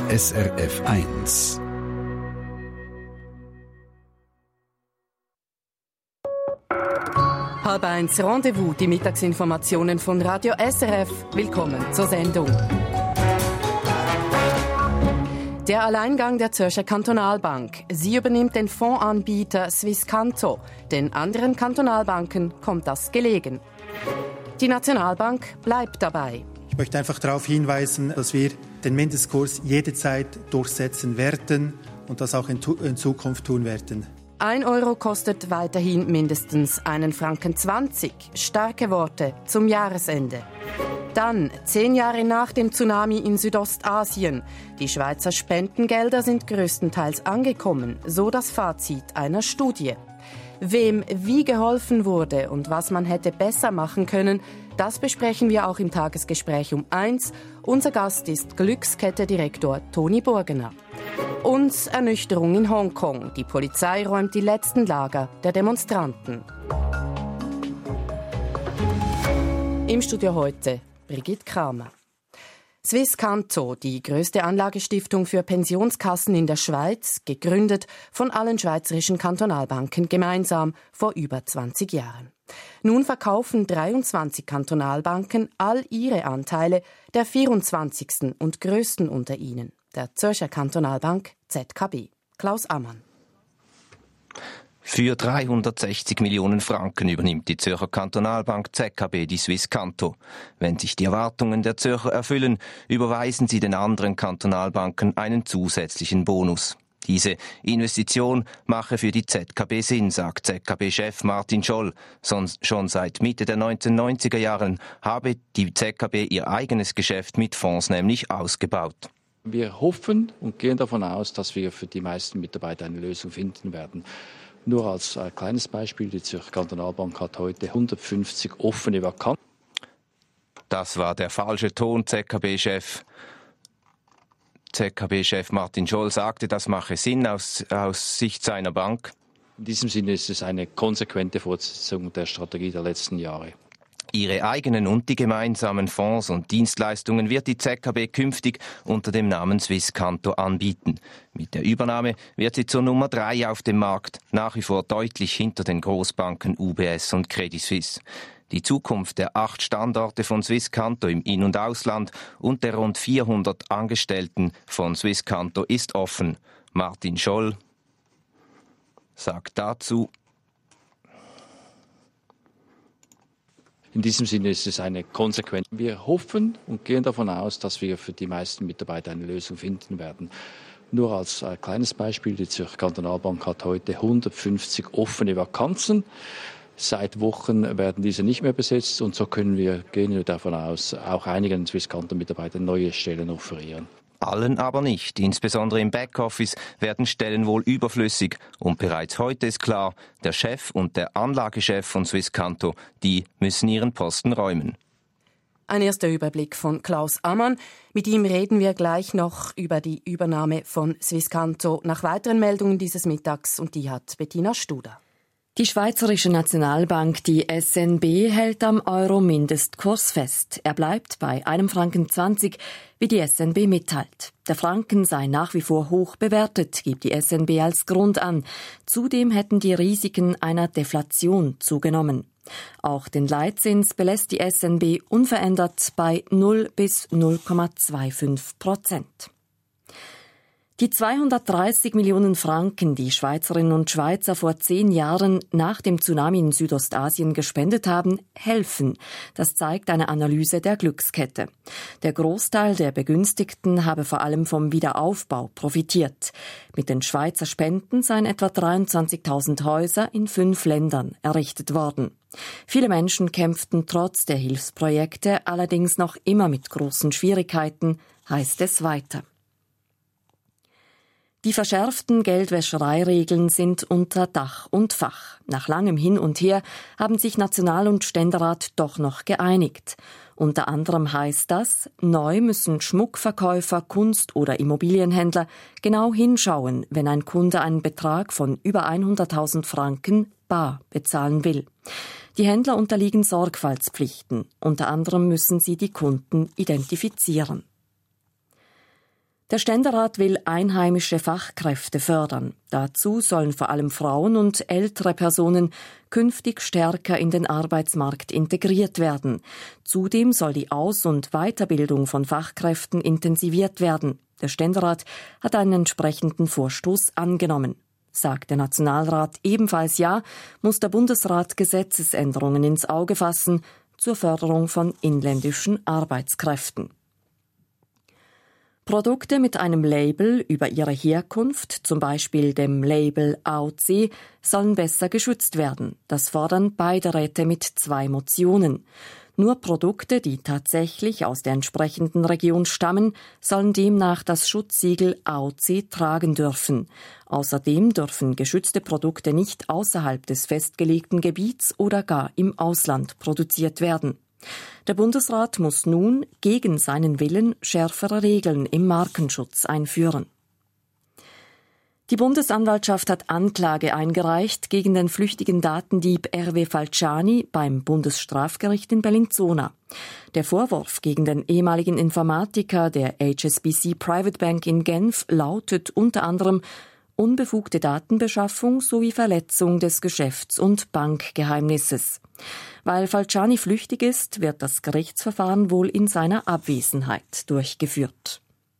SRF 1. Halb eins Rendezvous, die Mittagsinformationen von Radio SRF. Willkommen zur Sendung. Der Alleingang der Zürcher Kantonalbank. Sie übernimmt den Fondsanbieter Swisscanto. Den anderen Kantonalbanken kommt das gelegen. Die Nationalbank bleibt dabei. Ich möchte einfach darauf hinweisen, dass wir den Mindestkurs jederzeit durchsetzen werden und das auch in Zukunft tun werden. 1 Euro kostet weiterhin mindestens 1,20 Franken. Starke Worte zum Jahresende. Dann, 10 Jahre nach dem Tsunami in Südostasien. Die Schweizer Spendengelder sind größtenteils angekommen, so das Fazit einer Studie. Wem wie geholfen wurde und was man hätte besser machen können, das besprechen wir auch im Tagesgespräch um 1. Unser Gast ist Glückskette-Direktor Toni Burgener. Und Ernüchterung in Hongkong. Die Polizei räumt die letzten Lager der Demonstranten. Im Studio heute Brigitte Kramer. Swisscanto, die größte Anlagestiftung für Pensionskassen in der Schweiz, gegründet von allen schweizerischen Kantonalbanken gemeinsam vor über 20 Jahren. Nun verkaufen 23 Kantonalbanken all ihre Anteile der 24. und größten unter ihnen, der Zürcher Kantonalbank ZKB. Klaus Ammann. Für 360 Millionen Franken übernimmt die Zürcher Kantonalbank ZKB die Swisscanto. Wenn sich die Erwartungen der Zürcher erfüllen, überweisen sie den anderen Kantonalbanken einen zusätzlichen Bonus. Diese Investition mache für die ZKB Sinn, sagt ZKB-Chef Martin Scholl. Schon seit Mitte der 1990er Jahren habe die ZKB ihr eigenes Geschäft mit Fonds nämlich ausgebaut. Wir hoffen und gehen davon aus, dass wir für die meisten Mitarbeiter eine Lösung finden werden. Nur als kleines Beispiel, die Zürcher Kantonalbank hat heute 150 offene Vakanzen. Das war der falsche Ton. ZKB-Chef Martin Scholl sagte, das mache Sinn aus Sicht seiner Bank. In diesem Sinne ist es eine konsequente Fortsetzung der Strategie der letzten Jahre. Ihre eigenen und die gemeinsamen Fonds und Dienstleistungen wird die ZKB künftig unter dem Namen Swisscanto anbieten. Mit der Übernahme wird sie zur Nummer 3 auf dem Markt, nach wie vor deutlich hinter den Großbanken UBS und Credit Suisse. Die Zukunft der 8 Standorte von Swisscanto im In- und Ausland und der rund 400 Angestellten von Swisscanto ist offen. Martin Scholl sagt dazu: In diesem Sinne ist es eine konsequente. Wir hoffen und gehen davon aus, dass wir für die meisten Mitarbeiter eine Lösung finden werden. Nur als kleines Beispiel, die Zürcher Kantonalbank hat heute 150 offene Vakanzen. Seit Wochen werden diese nicht mehr besetzt und so gehen wir davon aus, auch einigen Swisscanto-Mitarbeitern neue Stellen offerieren. Allen aber nicht. Insbesondere im Backoffice werden Stellen wohl überflüssig. Und bereits heute ist klar, der Chef und der Anlagechef von Swisscanto, die müssen ihren Posten räumen. Ein erster Überblick von Klaus Ammann. Mit ihm reden wir gleich noch über die Übernahme von Swisscanto nach weiteren Meldungen dieses Mittags. Und die hat Bettina Studer. Die Schweizerische Nationalbank, die SNB, hält am Euro-Mindestkurs fest. Er bleibt bei 1,20 Franken, wie die SNB mitteilt. Der Franken sei nach wie vor hoch bewertet, gibt die SNB als Grund an. Zudem hätten die Risiken einer Deflation zugenommen. Auch den Leitzins belässt die SNB unverändert bei 0 bis 0,25%. Die 230 Millionen Franken, die Schweizerinnen und Schweizer vor 10 Jahren nach dem Tsunami in Südostasien gespendet haben, helfen. Das zeigt eine Analyse der Glückskette. Der Großteil der Begünstigten habe vor allem vom Wiederaufbau profitiert. Mit den Schweizer Spenden seien etwa 23.000 Häuser in 5 Ländern errichtet worden. Viele Menschen kämpften trotz der Hilfsprojekte allerdings noch immer mit großen Schwierigkeiten, heißt es weiter. Die verschärften Geldwäschereiregeln sind unter Dach und Fach. Nach langem Hin und Her haben sich National- und Ständerat doch noch geeinigt. Unter anderem heißt das, neu müssen Schmuckverkäufer, Kunst- oder Immobilienhändler genau hinschauen, wenn ein Kunde einen Betrag von über 100.000 Franken bar bezahlen will. Die Händler unterliegen Sorgfaltspflichten. Unter anderem müssen sie die Kunden identifizieren. Der Ständerat will einheimische Fachkräfte fördern. Dazu sollen vor allem Frauen und ältere Personen künftig stärker in den Arbeitsmarkt integriert werden. Zudem soll die Aus- und Weiterbildung von Fachkräften intensiviert werden. Der Ständerat hat einen entsprechenden Vorstoß angenommen. Sagt der Nationalrat ebenfalls ja, muss der Bundesrat Gesetzesänderungen ins Auge fassen zur Förderung von inländischen Arbeitskräften. Produkte mit einem Label über ihre Herkunft, zum Beispiel dem Label AOC, sollen besser geschützt werden. Das fordern beide Räte mit 2 Motionen. Nur Produkte, die tatsächlich aus der entsprechenden Region stammen, sollen demnach das Schutzsiegel AOC tragen dürfen. Außerdem dürfen geschützte Produkte nicht außerhalb des festgelegten Gebiets oder gar im Ausland produziert werden. Der Bundesrat muss nun gegen seinen Willen schärfere Regeln im Markenschutz einführen. Die Bundesanwaltschaft hat Anklage eingereicht gegen den flüchtigen Datendieb Hervé Falciani beim Bundesstrafgericht in Bellinzona. Der Vorwurf gegen den ehemaligen Informatiker der HSBC Private Bank in Genf lautet unter anderem unbefugte Datenbeschaffung sowie Verletzung des Geschäfts- und Bankgeheimnisses. Weil Falciani flüchtig ist, wird das Gerichtsverfahren wohl in seiner Abwesenheit durchgeführt.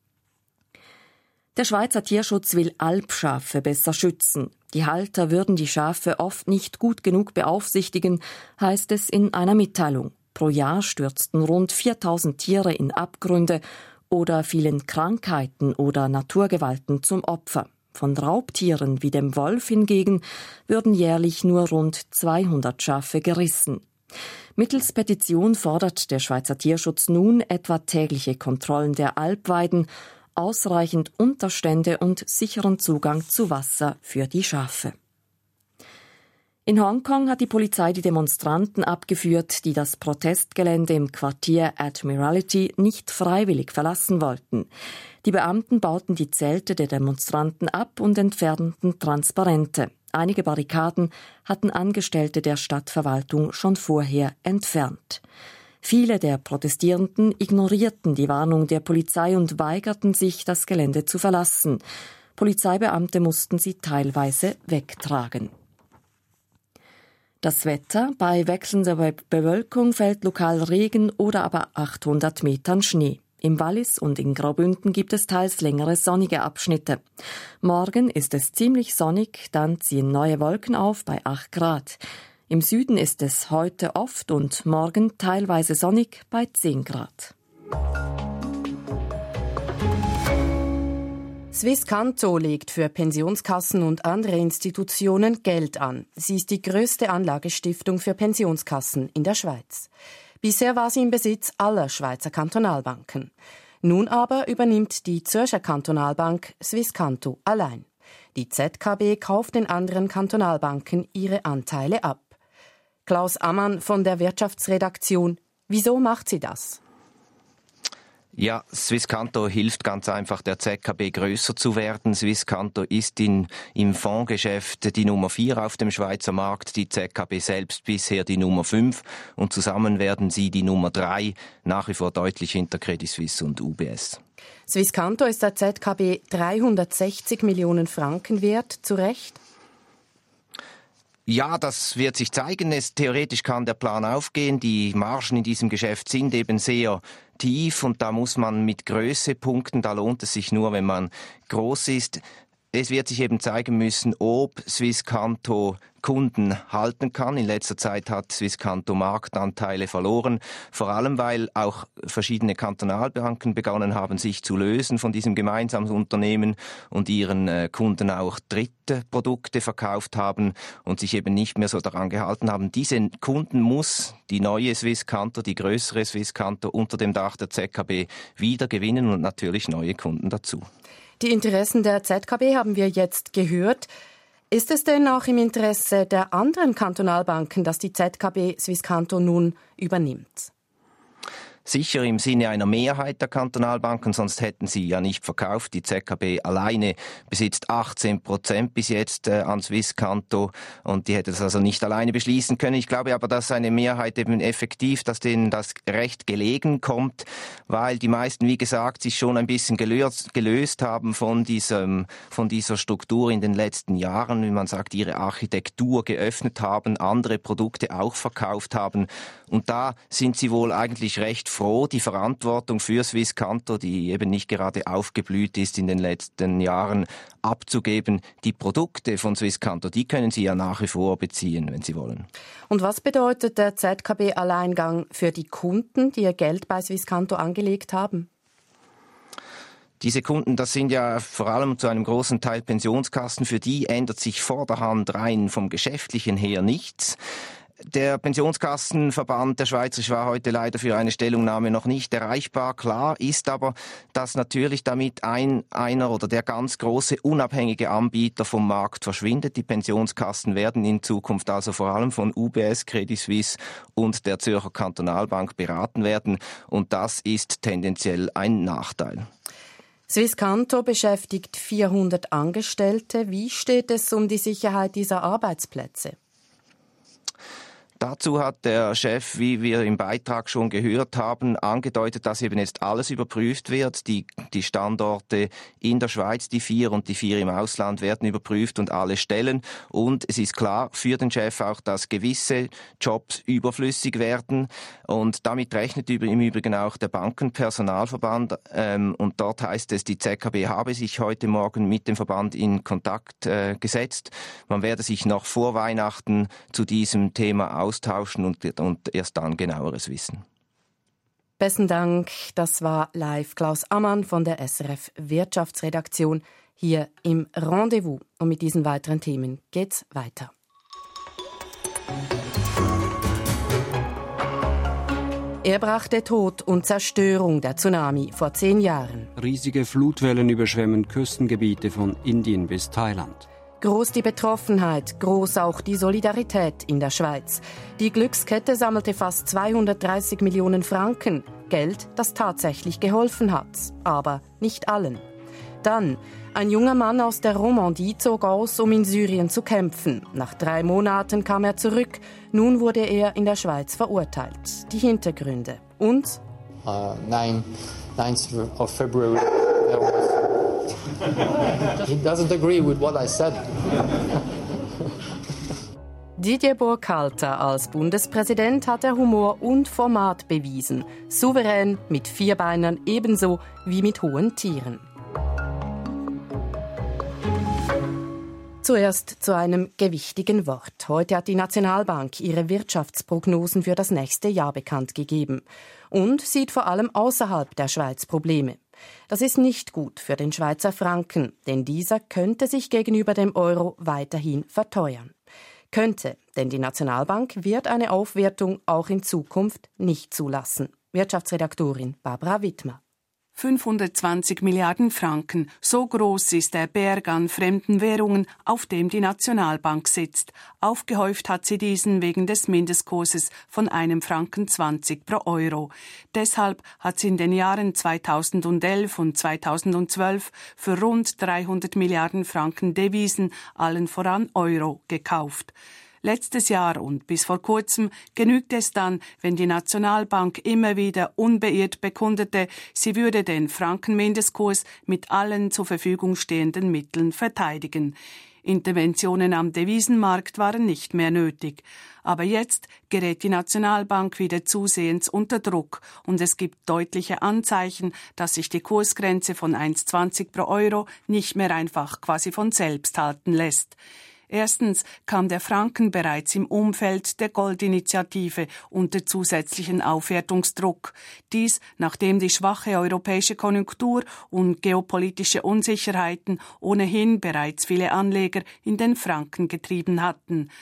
Der Schweizer Tierschutz will Alpschafe besser schützen. Die Halter würden die Schafe oft nicht gut genug beaufsichtigen, heißt es in einer Mitteilung. Pro Jahr stürzten rund 4000 Tiere in Abgründe oder fielen Krankheiten oder Naturgewalten zum Opfer. Von Raubtieren wie dem Wolf hingegen würden jährlich nur rund 200 Schafe gerissen. Mittels Petition fordert der Schweizer Tierschutz nun etwa tägliche Kontrollen der Alpweiden, ausreichend Unterstände und sicheren Zugang zu Wasser für die Schafe. In Hongkong hat die Polizei die Demonstranten abgeführt, die das Protestgelände im Quartier Admiralty nicht freiwillig verlassen wollten. Die Beamten bauten die Zelte der Demonstranten ab und entfernten Transparente. Einige Barrikaden hatten Angestellte der Stadtverwaltung schon vorher entfernt. Viele der Protestierenden ignorierten die Warnung der Polizei und weigerten sich, das Gelände zu verlassen. Polizeibeamte mussten sie teilweise wegtragen. Das Wetter: Bei wechselnder Bewölkung fällt lokal Regen oder aber 800 Metern Schnee. Im Wallis und in Graubünden gibt es teils längere sonnige Abschnitte. Morgen ist es ziemlich sonnig, dann ziehen neue Wolken auf bei 8 Grad. Im Süden ist es heute oft und morgen teilweise sonnig bei 10 Grad. Swisscanto legt für Pensionskassen und andere Institutionen Geld an. Sie ist die grösste Anlagestiftung für Pensionskassen in der Schweiz. Bisher war sie im Besitz aller Schweizer Kantonalbanken. Nun aber übernimmt die Zürcher Kantonalbank Swisscanto allein. Die ZKB kauft den anderen Kantonalbanken ihre Anteile ab. Klaus Ammann von der Wirtschaftsredaktion. Wieso macht sie das? Ja, Swisscanto hilft ganz einfach der ZKB grösser zu werden. Swisscanto ist im Fondsgeschäft die Nummer 4 auf dem Schweizer Markt, die ZKB selbst bisher die Nummer 5 und zusammen werden sie die Nummer 3, nach wie vor deutlich hinter Credit Suisse und UBS. Swisscanto ist der ZKB 360 Millionen Franken wert, zu Recht? Ja, das wird sich zeigen. Theoretisch kann der Plan aufgehen. Die Margen in diesem Geschäft sind eben sehr tief und da muss man mit Größe punkten. Da lohnt es sich nur, wenn man groß ist. Es wird sich eben zeigen müssen, ob Swisscanto Kunden halten kann. In letzter Zeit hat Swisscanto Marktanteile verloren, vor allem weil auch verschiedene Kantonalbanken begonnen haben, sich zu lösen von diesem gemeinsamen Unternehmen und ihren Kunden auch dritte Produkte verkauft haben und sich eben nicht mehr so daran gehalten haben. Diese Kunden muss die neue Swisscanto, die größere Swisscanto unter dem Dach der ZKB wieder gewinnen und natürlich neue Kunden dazu. Die Interessen der ZKB haben wir jetzt gehört. Ist es denn auch im Interesse der anderen Kantonalbanken, dass die ZKB Swisscanto nun übernimmt? sicher im Sinne einer Mehrheit der Kantonalbanken, sonst hätten sie ja nicht verkauft. Die ZKB alleine besitzt 18% bis jetzt an Swisscanto und die hätte das also nicht alleine beschließen können. Ich glaube aber, dass eine Mehrheit eben effektiv, dass denen das Recht gelegen kommt, weil die meisten, wie gesagt, sich schon ein bisschen gelöst haben von dieser Struktur in den letzten Jahren, wie man sagt, ihre Architektur geöffnet haben, andere Produkte auch verkauft haben. Und da sind sie wohl eigentlich recht froh, die Verantwortung für Swisscanto, die eben nicht gerade aufgeblüht ist in den letzten Jahren, abzugeben. Die Produkte von Swisscanto, die können sie ja nach wie vor beziehen, wenn sie wollen. Und was bedeutet der ZKB-Alleingang für die Kunden, die ihr Geld bei Swisscanto angelegt haben? Diese Kunden, das sind ja vor allem zu einem großen Teil Pensionskassen. Für die ändert sich vorderhand rein vom Geschäftlichen her nichts. Der Pensionskassenverband der Schweizerische war heute leider für eine Stellungnahme noch nicht erreichbar. Klar ist aber, dass natürlich damit einer oder der ganz große unabhängige Anbieter vom Markt verschwindet. Die Pensionskassen werden in Zukunft also vor allem von UBS, Credit Suisse und der Zürcher Kantonalbank beraten werden. Und das ist tendenziell ein Nachteil. Swisscanto beschäftigt 400 Angestellte. Wie steht es um die Sicherheit dieser Arbeitsplätze? Dazu hat der Chef, wie wir im Beitrag schon gehört haben, angedeutet, dass eben jetzt alles überprüft wird. Die Standorte in der Schweiz, die 4 und die 4 im Ausland werden überprüft und alle Stellen. Und es ist klar für den Chef auch, dass gewisse Jobs überflüssig werden. Und damit rechnet im Übrigen auch der Bankenpersonalverband. Und dort heißt es, die ZKB habe sich heute Morgen mit dem Verband in Kontakt gesetzt. Man werde sich noch vor Weihnachten zu diesem Thema austauschen und erst dann genaueres wissen. Besten Dank. Das war live Klaus Ammann von der SRF Wirtschaftsredaktion hier im Rendezvous. Und mit diesen weiteren Themen geht's weiter. Er brachte Tod und Zerstörung, der Tsunami, vor 10 Jahren. Riesige Flutwellen überschwemmen Küstengebiete von Indien bis Thailand. Groß die Betroffenheit, groß auch die Solidarität in der Schweiz. Die Glückskette sammelte fast 230 Millionen Franken. Geld, das tatsächlich geholfen hat. Aber nicht allen. Dann, ein junger Mann aus der Romandie zog aus, um in Syrien zu kämpfen. Nach 3 Monaten kam er zurück. Nun wurde er in der Schweiz verurteilt. Die Hintergründe. Und? 9th of February, there was... He doesn't agree with what I said. Didier Burkhalter als Bundespräsident hat er Humor und Format bewiesen. Souverän, mit 4 Beinern ebenso wie mit hohen Tieren. Zuerst zu einem gewichtigen Wort. Heute hat die Nationalbank ihre Wirtschaftsprognosen für das nächste Jahr bekannt gegeben und sieht vor allem außerhalb der Schweiz Probleme. Das ist nicht gut für den Schweizer Franken, denn dieser könnte sich gegenüber dem Euro weiterhin verteuern. Könnte, denn die Nationalbank wird eine Aufwertung auch in Zukunft nicht zulassen. Wirtschaftsredaktorin Barbara Wittmer. 520 Milliarden Franken, so groß ist der Berg an fremden Währungen, auf dem die Nationalbank sitzt. Aufgehäuft hat sie diesen wegen des Mindestkurses von 1,20 Franken pro Euro. Deshalb hat sie in den Jahren 2011 und 2012 für rund 300 Milliarden Franken Devisen, allen voran Euro, gekauft. Letztes Jahr und bis vor kurzem genügt es dann, wenn die Nationalbank immer wieder unbeirrt bekundete, sie würde den Frankenmindestkurs mit allen zur Verfügung stehenden Mitteln verteidigen. Interventionen am Devisenmarkt waren nicht mehr nötig. Aber jetzt gerät die Nationalbank wieder zusehends unter Druck und es gibt deutliche Anzeichen, dass sich die Kursgrenze von 1,20 pro Euro nicht mehr einfach quasi von selbst halten lässt. Erstens kam der Franken bereits im Umfeld der Goldinitiative unter zusätzlichen Aufwertungsdruck. Dies, nachdem die schwache europäische Konjunktur und geopolitische Unsicherheiten ohnehin bereits viele Anleger in den Franken getrieben hatten.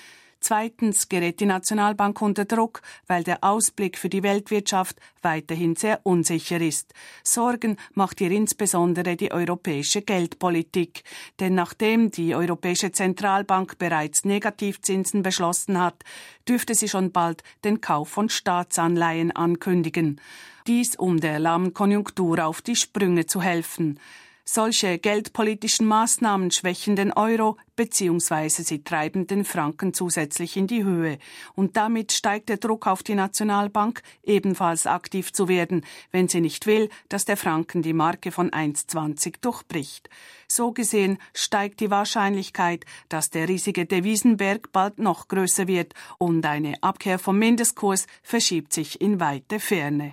Zweitens gerät die Nationalbank unter Druck, weil der Ausblick für die Weltwirtschaft weiterhin sehr unsicher ist. Sorgen macht ihr insbesondere die europäische Geldpolitik. Denn nachdem die Europäische Zentralbank bereits Negativzinsen beschlossen hat, dürfte sie schon bald den Kauf von Staatsanleihen ankündigen. Dies, um der lahmen Konjunktur auf die Sprünge zu helfen. Solche geldpolitischen Maßnahmen schwächen den Euro bzw. sie treiben den Franken zusätzlich in die Höhe. Und damit steigt der Druck auf die Nationalbank, ebenfalls aktiv zu werden, wenn sie nicht will, dass der Franken die Marke von 1,20 durchbricht. So gesehen steigt die Wahrscheinlichkeit, dass der riesige Devisenberg bald noch größer wird und eine Abkehr vom Mindestkurs verschiebt sich in weite Ferne.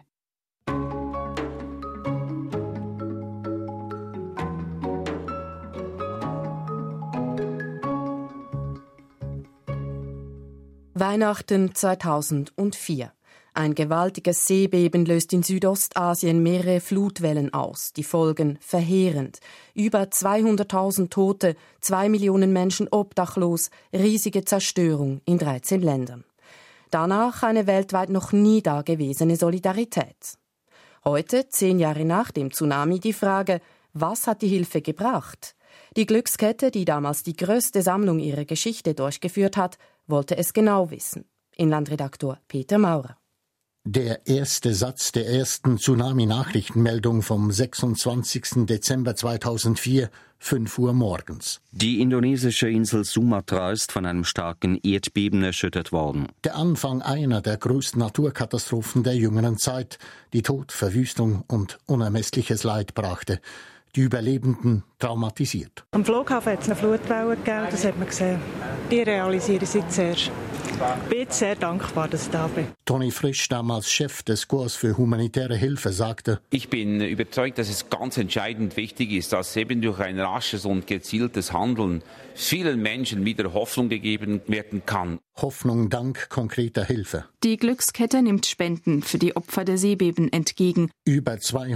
Weihnachten 2004. Ein gewaltiges Seebeben löst in Südostasien mehrere Flutwellen aus. Die Folgen verheerend. Über 200.000 Tote, 2 Millionen Menschen obdachlos, riesige Zerstörung in 13 Ländern. Danach eine weltweit noch nie dagewesene Solidarität. Heute, 10 Jahre nach dem Tsunami, die Frage, was hat die Hilfe gebracht? Die Glückskette, die damals die größte Sammlung ihrer Geschichte durchgeführt hat, wollte es genau wissen. Inlandredaktor Peter Maurer. Der erste Satz der ersten Tsunami-Nachrichtenmeldung vom 26. Dezember 2004, 5 Uhr morgens. Die indonesische Insel Sumatra ist von einem starken Erdbeben erschüttert worden. Der Anfang einer der größten Naturkatastrophen der jüngeren Zeit, die Tod, Verwüstung und unermessliches Leid brachte. Die Überlebenden traumatisiert. Am Flughafen hat es eine Flutwelle gegeben, das hat man gesehen. Die realisiere ich jetzt zuerst. Ich bin sehr dankbar, dass ich da bin. Toni Frisch, damals Chef des Korps für humanitäre Hilfe, sagte: Ich bin überzeugt, dass es ganz entscheidend wichtig ist, dass eben durch ein rasches und gezieltes Handeln vielen Menschen wieder Hoffnung gegeben werden kann. Hoffnung dank konkreter Hilfe. Die Glückskette nimmt Spenden für die Opfer der Seebeben entgegen. Über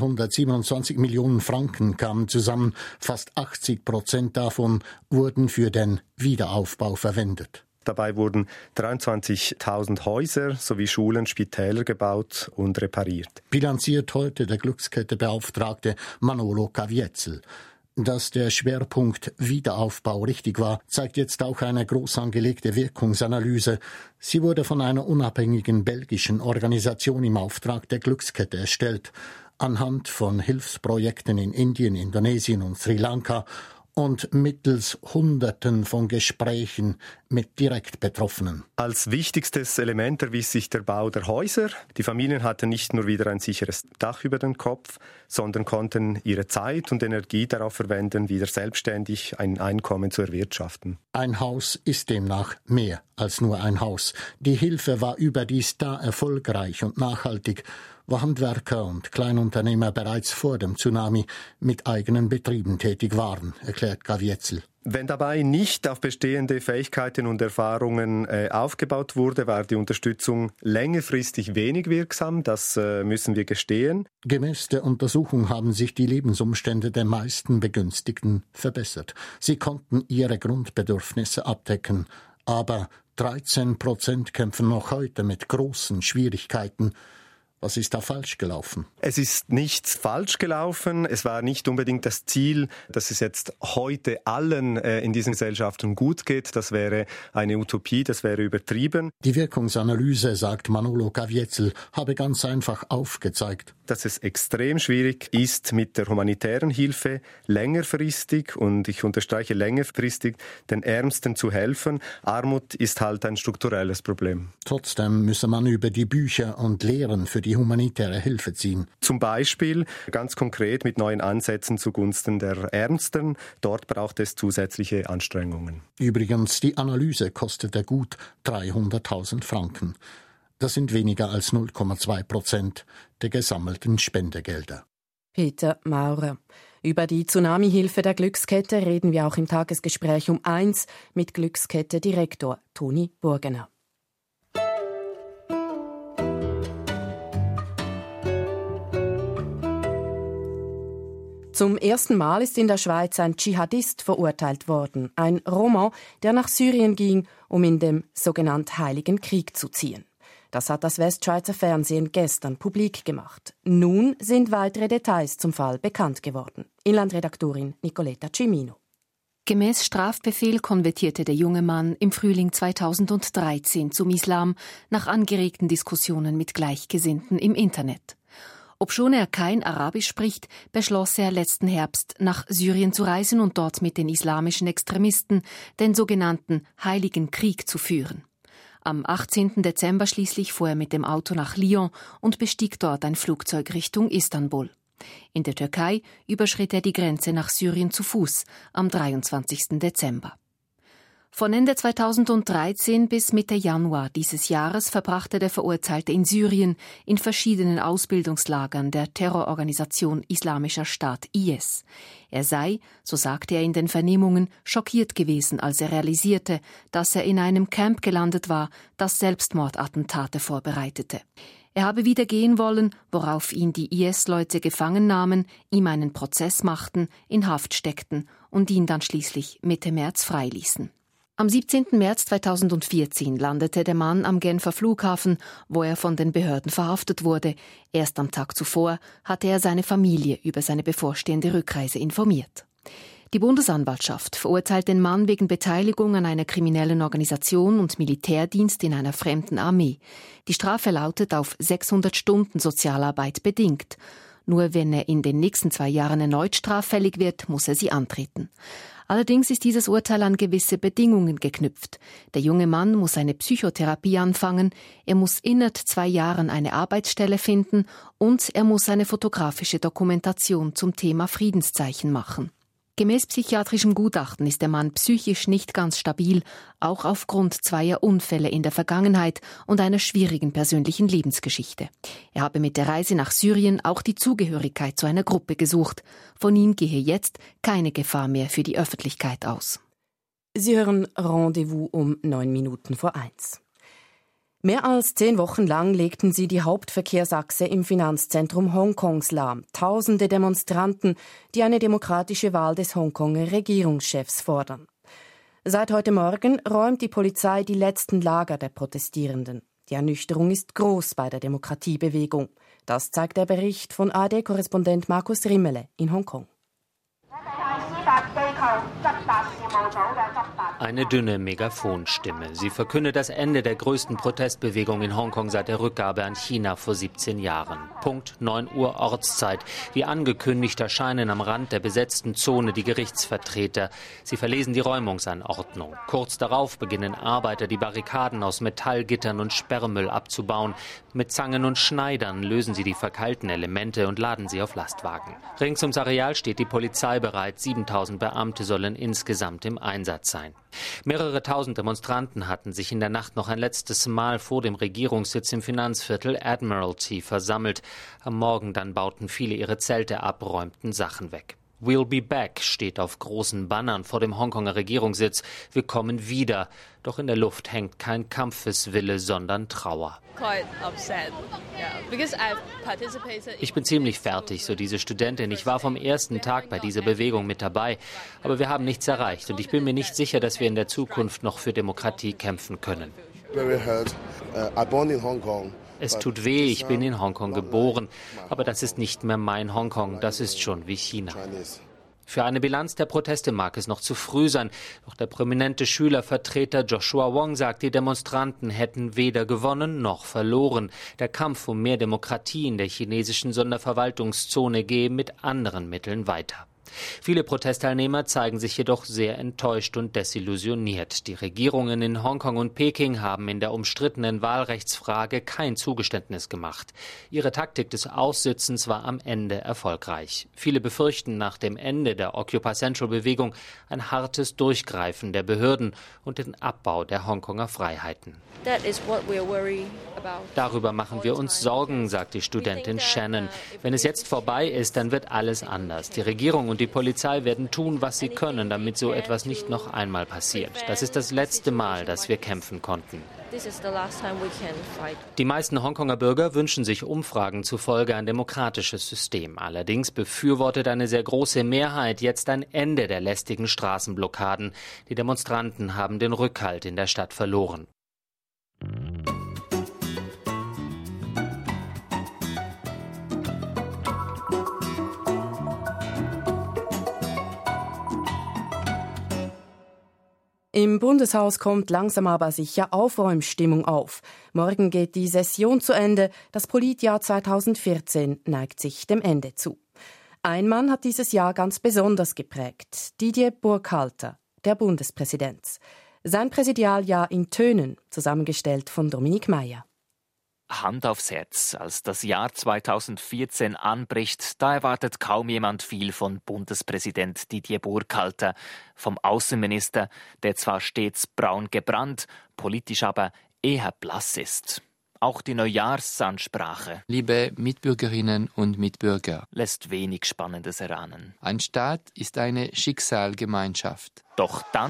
227 Millionen Franken kamen zusammen. Fast 80% davon wurden für den Wiederaufbau verwendet. Dabei wurden 23.000 Häuser sowie Schulen, Spitäler gebaut und repariert. Bilanziert heute der Glückskette-Beauftragte Manolo Caviezel. Dass der Schwerpunkt Wiederaufbau richtig war, zeigt jetzt auch eine groß angelegte Wirkungsanalyse. Sie wurde von einer unabhängigen belgischen Organisation im Auftrag der Glückskette erstellt. Anhand von Hilfsprojekten in Indien, Indonesien und Sri Lanka und mittels Hunderten von Gesprächen mit Direktbetroffenen. Als wichtigstes Element erwies sich der Bau der Häuser. Die Familien hatten nicht nur wieder ein sicheres Dach über den Kopf, sondern konnten ihre Zeit und Energie darauf verwenden, wieder selbstständig ein Einkommen zu erwirtschaften. Ein Haus ist demnach mehr als nur ein Haus. Die Hilfe war überdies da erfolgreich und nachhaltig, wo Handwerker und Kleinunternehmer bereits vor dem Tsunami mit eigenen Betrieben tätig waren, erklärt Caviezel. Wenn dabei nicht auf bestehende Fähigkeiten und Erfahrungen aufgebaut wurde, war die Unterstützung längerfristig wenig wirksam. Das müssen wir gestehen. Gemäß der Untersuchung haben sich die Lebensumstände der meisten Begünstigten verbessert. Sie konnten ihre Grundbedürfnisse abdecken. Aber 13% kämpfen noch heute mit großen Schwierigkeiten. Was ist da falsch gelaufen? Es ist nichts falsch gelaufen. Es war nicht unbedingt das Ziel, dass es jetzt heute allen in diesen Gesellschaften gut geht. Das wäre eine Utopie, das wäre übertrieben. Die Wirkungsanalyse, sagt Manolo Caviezel, habe ganz einfach aufgezeigt, dass es extrem schwierig ist, mit der humanitären Hilfe längerfristig, und ich unterstreiche längerfristig, den Ärmsten zu helfen. Armut ist halt ein strukturelles Problem. Trotzdem müsse man über die Bücher und Lehren für die humanitäre Hilfe ziehen. Zum Beispiel ganz konkret mit neuen Ansätzen zugunsten der Ärmsten. Dort braucht es zusätzliche Anstrengungen. Übrigens, die Analyse kostete gut 300.000 Franken. Das sind weniger als 0,2% der gesammelten Spendegelder. Peter Maurer. Über die Tsunami-Hilfe der Glückskette reden wir auch im Tagesgespräch um 1 mit Glückskette-Direktor Toni Burgener. Zum ersten Mal ist in der Schweiz ein Dschihadist verurteilt worden, ein Roman, der nach Syrien ging, um in den sogenannten Heiligen Krieg zu ziehen. Das hat das Westschweizer Fernsehen gestern publik gemacht. Nun sind weitere Details zum Fall bekannt geworden. Inlandredaktorin Nicoletta Cimino. Gemäß Strafbefehl konvertierte der junge Mann im Frühling 2013 zum Islam nach angeregten Diskussionen mit Gleichgesinnten im Internet. Obschon er kein Arabisch spricht, beschloss er letzten Herbst, nach Syrien zu reisen und dort mit den islamischen Extremisten den sogenannten Heiligen Krieg zu führen. Am 18. Dezember schließlich fuhr er mit dem Auto nach Lyon und bestieg dort ein Flugzeug Richtung Istanbul. In der Türkei überschritt er die Grenze nach Syrien zu Fuß am 23. Dezember. Von Ende 2013 bis Mitte Januar dieses Jahres verbrachte der Verurteilte in Syrien in verschiedenen Ausbildungslagern der Terrororganisation Islamischer Staat IS. Er sei, so sagte er in den Vernehmungen, schockiert gewesen, als er realisierte, dass er in einem Camp gelandet war, das Selbstmordattentate vorbereitete. Er habe wieder gehen wollen, worauf ihn die IS-Leute gefangen nahmen, ihm einen Prozess machten, in Haft steckten und ihn dann schließlich Mitte März freiließen. Am 17. März 2014 landete der Mann am Genfer Flughafen, wo er von den Behörden verhaftet wurde. Erst am Tag zuvor hatte er seine Familie über seine bevorstehende Rückreise informiert. Die Bundesanwaltschaft verurteilt den Mann wegen Beteiligung an einer kriminellen Organisation und Militärdienst in einer fremden Armee. Die Strafe lautet auf 600 Stunden Sozialarbeit bedingt. Nur wenn er in den nächsten 2 Jahren erneut straffällig wird, muss er sie antreten. Allerdings ist dieses Urteil an gewisse Bedingungen geknüpft. Der junge Mann muss eine Psychotherapie anfangen, er muss innerhalb 2 Jahren eine Arbeitsstelle finden und er muss eine fotografische Dokumentation zum Thema Friedenszeichen machen. Gemäß psychiatrischem Gutachten ist der Mann psychisch nicht ganz stabil, auch aufgrund 2 Unfälle in der Vergangenheit und einer schwierigen persönlichen Lebensgeschichte. Er habe mit der Reise nach Syrien auch die Zugehörigkeit zu einer Gruppe gesucht. Von ihm gehe jetzt keine Gefahr mehr für die Öffentlichkeit aus. Sie hören Rendezvous um 1:09. Mehr als 10 Wochen lang legten sie die Hauptverkehrsachse im Finanzzentrum Hongkongs lahm. Tausende Demonstranten, die eine demokratische Wahl des Hongkonger Regierungschefs fordern. Seit heute Morgen räumt die Polizei die letzten Lager der Protestierenden. Die Ernüchterung ist groß bei der Demokratiebewegung. Das zeigt der Bericht von ARD-Korrespondent Markus Rimmele in Hongkong. Eine dünne Megafonstimme. Sie verkündet das Ende der größten Protestbewegung in Hongkong seit der Rückgabe an China vor 17 Jahren. Punkt 9 Uhr Ortszeit. Wie angekündigt erscheinen am Rand der besetzten Zone die Gerichtsvertreter. Sie verlesen die Räumungsanordnung. Kurz darauf beginnen Arbeiter, die Barrikaden aus Metallgittern und Sperrmüll abzubauen. Mit Zangen und Schneidern lösen sie die verkeilten Elemente und laden sie auf Lastwagen. Rings ums Areal steht die Polizei bereit. 7000 Beamte sollen insgesamt im Einsatz sein. Mehrere tausend Demonstranten hatten sich in der Nacht noch ein letztes Mal vor dem Regierungssitz im Finanzviertel Admiralty versammelt. Am Morgen dann bauten viele ihre Zelte ab, räumten Sachen weg. We'll be back steht auf großen Bannern vor dem Hongkonger Regierungssitz. Wir kommen wieder. Doch in der Luft hängt kein Kampfeswille, sondern Trauer. Ich bin ziemlich fertig, so diese Studentin. Ich war vom ersten Tag bei dieser Bewegung mit dabei. Aber wir haben nichts erreicht. Und ich bin mir nicht sicher, dass wir in der Zukunft noch für Demokratie kämpfen können. Es tut weh, ich bin in Hongkong geboren, aber das ist nicht mehr mein Hongkong, das ist schon wie China. Für eine Bilanz der Proteste mag es noch zu früh sein, doch der prominente Schülervertreter Joshua Wong sagt, die Demonstranten hätten weder gewonnen noch verloren. Der Kampf um mehr Demokratie in der chinesischen Sonderverwaltungszone gehe mit anderen Mitteln weiter. Viele Protestteilnehmer zeigen sich jedoch sehr enttäuscht und desillusioniert. Die Regierungen in Hongkong und Peking haben in der umstrittenen Wahlrechtsfrage kein Zugeständnis gemacht. Ihre Taktik des Aussitzens war am Ende erfolgreich. Viele befürchten nach dem Ende der Occupy Central-Bewegung ein hartes Durchgreifen der Behörden und den Abbau der Hongkonger Freiheiten. Darüber machen wir uns Sorgen, sagt die Studentin Shannon. Wenn es jetzt vorbei ist, dann wird alles anders. Die Regierung und die Polizei werden tun, was sie können, damit so etwas nicht noch einmal passiert. Das ist das letzte Mal, dass wir kämpfen konnten. Die meisten Hongkonger Bürger wünschen sich Umfragen zufolge ein demokratisches System. Allerdings befürwortet eine sehr große Mehrheit jetzt ein Ende der lästigen Straßenblockaden. Die Demonstranten haben den Rückhalt in der Stadt verloren. Im Bundeshaus kommt langsam aber sicher Aufräumstimmung auf. Morgen geht die Session zu Ende. Das Politjahr 2014 neigt sich dem Ende zu. Ein Mann hat dieses Jahr ganz besonders geprägt. Didier Burkhalter, der Bundespräsident. Sein Präsidialjahr in Tönen, zusammengestellt von Dominik Meyer. Hand aufs Herz, als das Jahr 2014 anbricht, da erwartet kaum jemand viel von Bundespräsident Didier Burkhalter, vom Außenminister, der zwar stets braun gebrannt, politisch aber eher blass ist. Auch die Neujahrsansprache, liebe Mitbürgerinnen und Mitbürger, lässt wenig Spannendes erahnen. Ein Staat ist eine Schicksalgemeinschaft. Doch dann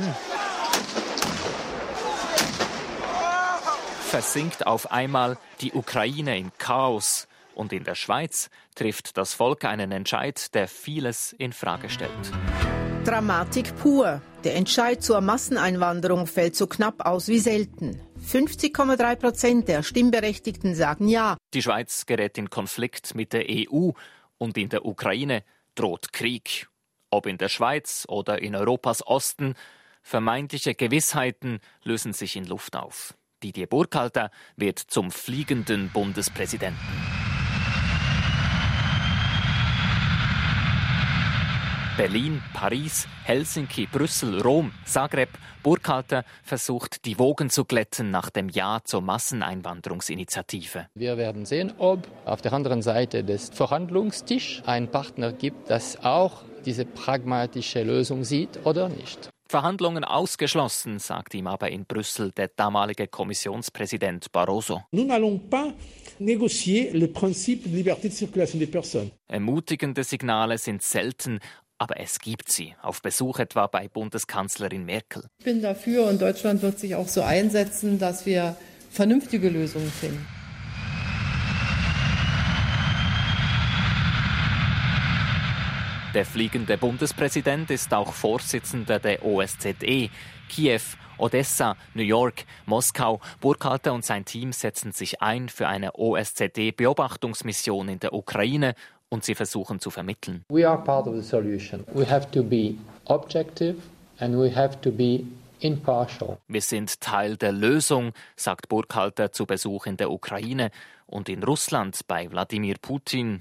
versinkt auf einmal die Ukraine in Chaos und in der Schweiz trifft das Volk einen Entscheid, der vieles in Frage stellt. Dramatik pur. Der Entscheid zur Masseneinwanderung fällt so knapp aus wie selten. 50,3% der Stimmberechtigten sagen ja. Die Schweiz gerät in Konflikt mit der EU und in der Ukraine droht Krieg. Ob in der Schweiz oder in Europas Osten, vermeintliche Gewissheiten lösen sich in Luft auf. Didier Burkhalter wird zum fliegenden Bundespräsidenten. Berlin, Paris, Helsinki, Brüssel, Rom, Zagreb. Burkhalter versucht, die Wogen zu glätten nach dem Ja zur Masseneinwanderungsinitiative. Wir werden sehen, ob auf der anderen Seite des Verhandlungstisches ein Partner gibt, das auch diese pragmatische Lösung sieht oder nicht. Verhandlungen ausgeschlossen, sagt ihm aber in Brüssel der damalige Kommissionspräsident Barroso. Ermutigende Signale sind selten, aber es gibt sie. Auf Besuch etwa bei Bundeskanzlerin Merkel. Ich bin dafür und Deutschland wird sich auch so einsetzen, dass wir vernünftige Lösungen finden. Der fliegende Bundespräsident ist auch Vorsitzender der OSZE. Kiew, Odessa, New York, Moskau. Burkhalter und sein Team setzen sich ein für eine OSZE-Beobachtungsmission in der Ukraine und sie versuchen zu vermitteln. We are part of the solution. We have to be objective and we have to be impartial. Wir sind Teil der Lösung, sagt Burkhalter zu Besuch in der Ukraine. Und in Russland bei Wladimir Putin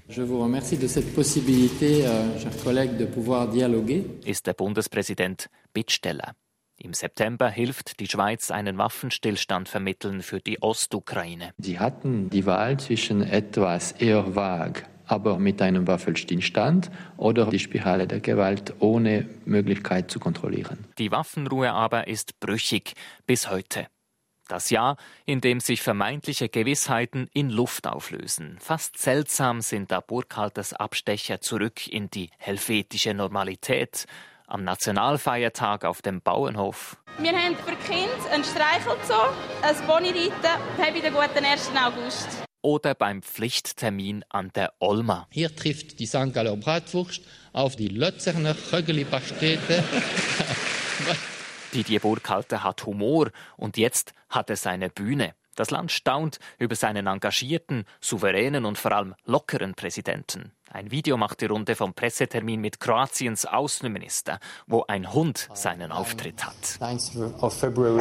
ist der Bundespräsident Bittsteller. Im September hilft die Schweiz einen Waffenstillstand vermitteln für die Ostukraine. Sie hatten die Wahl zwischen etwas eher vage, aber mit einem Waffenstillstand oder die Spirale der Gewalt ohne Möglichkeit zu kontrollieren. Die Waffenruhe aber ist brüchig bis heute. Das Jahr, in dem sich vermeintliche Gewissheiten in Luft auflösen. Fast seltsam sind da Burkhalters Abstecher zurück in die helvetische Normalität. Am Nationalfeiertag auf dem Bauernhof. Wir haben für die Kinder einen Streichelzoo, ein Ponyreiten und haben den guten 1. August. Oder beim Pflichttermin an der Olma. Hier trifft die St. Galler Bratwurst auf die Luzerner Kögeli-Pastete. Didier Burkhalter hat Humor und jetzt hat er seine Bühne. Das Land staunt über seinen engagierten, souveränen und vor allem lockeren Präsidenten. Ein Video macht die Runde vom Pressetermin mit Kroatiens Außenminister, wo ein Hund seinen Auftritt hat. 9th of February,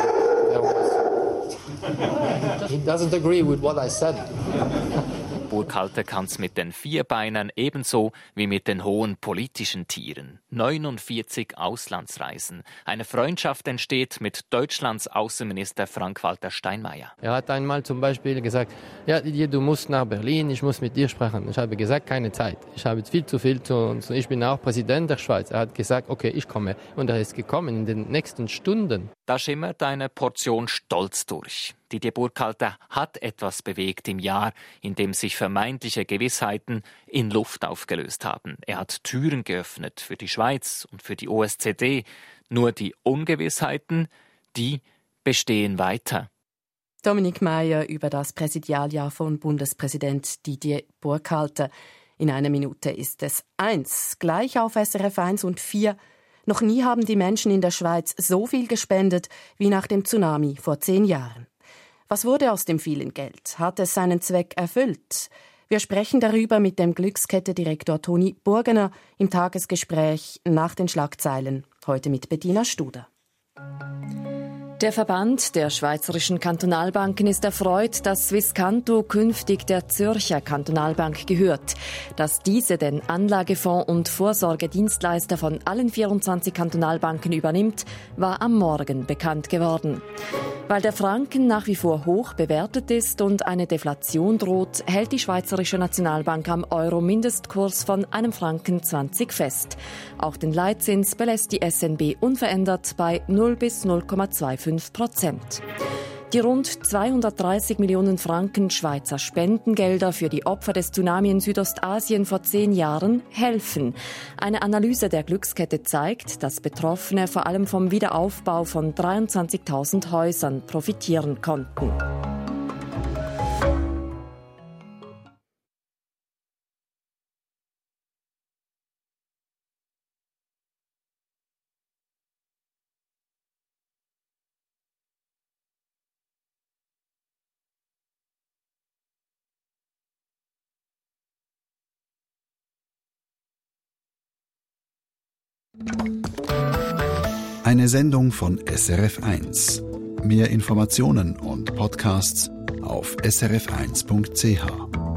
he doesn't agree with what I said. Burkhalter kann's mit den Vierbeinern ebenso wie mit den hohen politischen Tieren. 49 Auslandsreisen. Eine Freundschaft entsteht mit Deutschlands Außenminister Frank-Walter Steinmeier. Er hat einmal zum Beispiel gesagt, ja Didier, du musst nach Berlin, ich muss mit dir sprechen. Ich habe gesagt, keine Zeit. Ich habe viel zu viel zu tun. Ich bin auch Präsident der Schweiz. Er hat gesagt, okay, ich komme. Und er ist gekommen in den nächsten Stunden. Da schimmert eine Portion Stolz durch. Didier Burkhalter hat etwas bewegt im Jahr, in dem sich vermeintliche Gewissheiten in Luft aufgelöst haben. Er hat Türen geöffnet für die Schweiz und für die OSZE. Nur die Ungewissheiten, die bestehen weiter. Dominik Meier über das Präsidialjahr von Bundespräsident Didier Burkhalter. In einer Minute ist es 1, gleich auf SRF 1 und 4. Noch nie haben die Menschen in der Schweiz so viel gespendet wie nach dem Tsunami vor 10 Jahren. Was wurde aus dem vielen Geld? Hat es seinen Zweck erfüllt? Wir sprechen darüber mit dem Glückskette-Direktor Toni Burgener im Tagesgespräch nach den Schlagzeilen. Heute mit Bettina Studer. Der Verband der Schweizerischen Kantonalbanken ist erfreut, dass Swisscanto künftig der Zürcher Kantonalbank gehört. Dass diese den Anlagefonds und Vorsorgedienstleister von allen 24 Kantonalbanken übernimmt, war am Morgen bekannt geworden. Weil der Franken nach wie vor hoch bewertet ist und eine Deflation droht, hält die Schweizerische Nationalbank am Euro-Mindestkurs von einem Franken 20 fest. Auch den Leitzins belässt die SNB unverändert bei 0 bis 0,25%. Die rund 230 Millionen Franken Schweizer Spendengelder für die Opfer des Tsunami in Südostasien vor 10 Jahren helfen. Eine Analyse der Glückskette zeigt, dass Betroffene vor allem vom Wiederaufbau von 23.000 Häusern profitieren konnten. Eine Sendung von SRF1. Mehr Informationen und Podcasts auf srf1.ch.